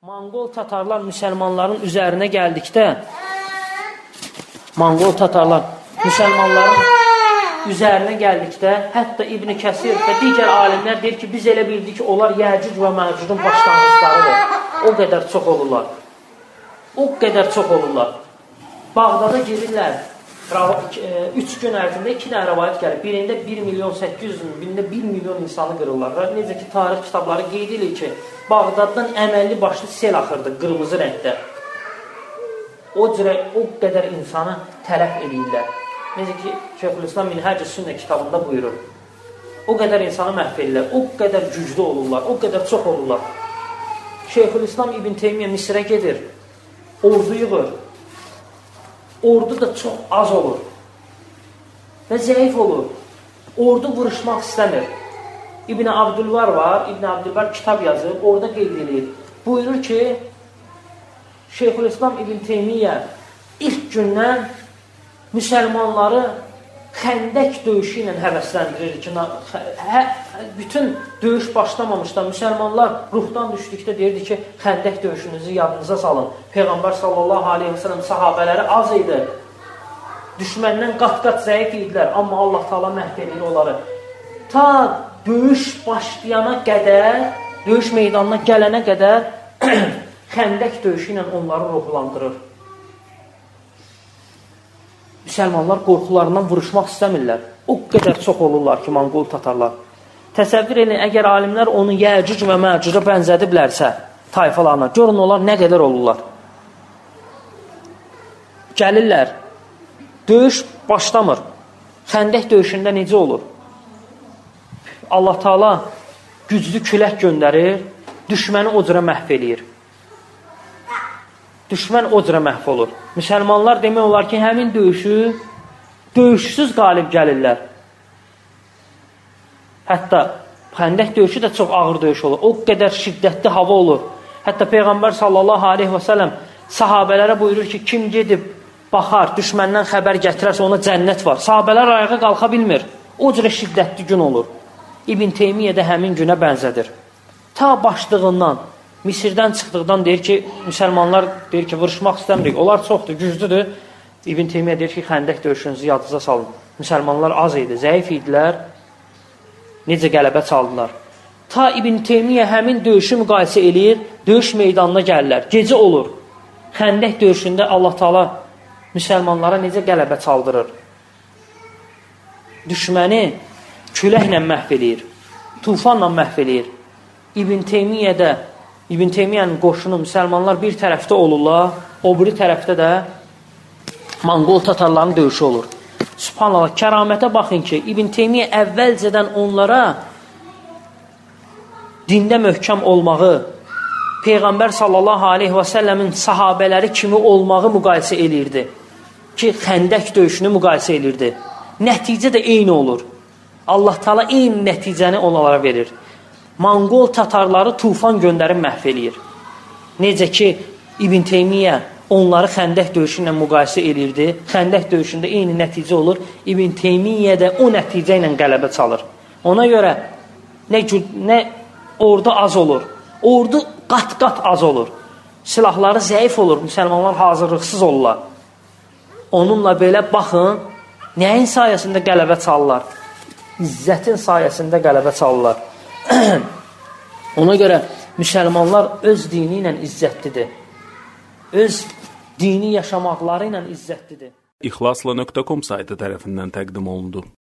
Monqol tatarlar müsəlmanların üzərinə gəldikdə, Monqol tatarlar müsəlmanların üzərinə gəldikdə, hətta İbn Kəsir və digər alimlər deyir ki, biz elə bildik ki, onlar Yəcuc və Məcucun başlanğıclarıdır. O qədər çox olurlar. O qədər çox olurlar. Bağdada girirlər. 3 gün ərzində 2 dənə rəvayət gəlir. Birində 1.800.000, birində 1 milyon insanı qırırlar. Necə ki, tarix kitabları qeyd edir ki, Bağdaddan əməlli başlı sel axırdı, qırmızı rəngdə. O qədər insanı tələf edirlər. Necə ki, Şeyxülislam Minhəc-i Sünnə kitabında buyurur. O qədər insanı məhv edirlər, o qədər güclü olurlar, o qədər çox olurlar. Şeyxülislam İbn Teymiyyə Misrə gedir, ordu yığır. Ordu da çox az olur və zəif olur. Ordu vuruşmaq istəmir. İbn Abdülvar var, İbn Abdülvar kitab yazıb, orada qeyd edir. Buyurur ki, Şeyxülislam İbn Teymiyyə ilk gündən müsəlmanları xəndək döyüşü ilə həvəsləndirir ki, bütün döyüş başlamamışdan müsəlmanlar ruhdan düşdükdə deyirdi ki, xəndək döyüşünüzü yadınıza salın. Peyğəmbər sallallahu aleyhi və sələm sahabələri az idi. Düşməndən qat-qat zəif idilər, amma Allah Taala məhv edir onları. Ta döyüş başlayana qədər, döyüş meydanına gələnə qədər xəndək döyüşü ilə onları ruhlandırır. Müsəlmanlar qorxularından vuruşmaq istəmirlər. O qədər çox olurlar ki, Monqol tatarlar. Təsəvvür edin, əgər alimlər onu Yəcuc və Məcuca bənzədiblərsə, tayfalarına, görün onlar nə qədər olurlar. Gəlirlər, döyüş başlamır. Xəndək döyüşündə necə olur? Allah Taala güclü külək göndərir, düşməni o cürə məhv eləyir. Düşmən o cürə məhv olur. Müsəlmanlar demək olar ki, həmin döyüşü döyüşsüz qalib gəlirlər. Hətta xəndək döyüşü də çox ağır döyüş olur. O qədər şiddətli hava olur. Hətta Peyğəmbər sallallahu aleyhi və sələm sahabələrə buyurur ki, kim gedib baxar, düşməndən xəbər gətirərsə ona cənnət var. Sahabələr ayağa qalxa bilmir. O cürə şiddətli gün olur. İbn Teymiyyə də həmin günə bənzədir. Ta başlığından, Misirdən çıxdıqdan deyir ki, müsəlmanlar deyir ki, vuruşmaq istəmirik. Onlar çoxdur, güclüdür. İbn Teymiyyə deyir ki, xəndək döyüşünüzü yadınıza salın. Müsəlmanlar az idi, zəif idilər. Necə qələbə çaldılar. Ta İbn Teymiyyə həmin döyüşü müqayisə eləyir, döyüş meydanına gəlirlər. Gecə olur. Xəndək döyüşündə Allah Taala müsəlmanlara necə qələbə çaldırır. Düşməni küləklə məhv eləyir, tufanla məhv eləyir. İbn Teymiyyənin qoşunu müsəlmanlar bir tərəfdə olurlar, o biri tərəfdə də Monqol tatarların döyüşü olur. Subhanallah, kəramətə baxın ki, İbn Teymiyyə əvvəlcədən onlara dində möhkəm olmağı, Peyğəmbər sallallahu aleyhi və səlləmin sahabələri kimi olmağı müqayisə eləyirdi. Ki, xəndək döyüşünü müqayisə eləyirdi. Nəticə də eyni olur. Allah Taala eyni nəticəni onlara verir. Monqol tatarları tufan göndərib məhv eləyir. Necə ki, İbn Teymiyyə onları xəndək döyüşü ilə müqayisə eləyirdi. Xəndək döyüşündə eyni nəticə olur. İbn Teymiyyə də o nəticə ilə qələbə çalır. Ona görə nə ordu az olur, ordu qat-qat az olur. Silahları zəif olur, müsəlmanlar hazırlıqsız olurlar. Onunla belə baxın, nəyin sayəsində qələbə çalırlar? İzzətin sayəsində qələbə çalırlar. Ona görə müsəlmanlar öz dini ilə izzətlidir. Öz dini yaşamaqları ilə izzətlidir. İxlasla.com saytı tərəfindən təqdim olundu.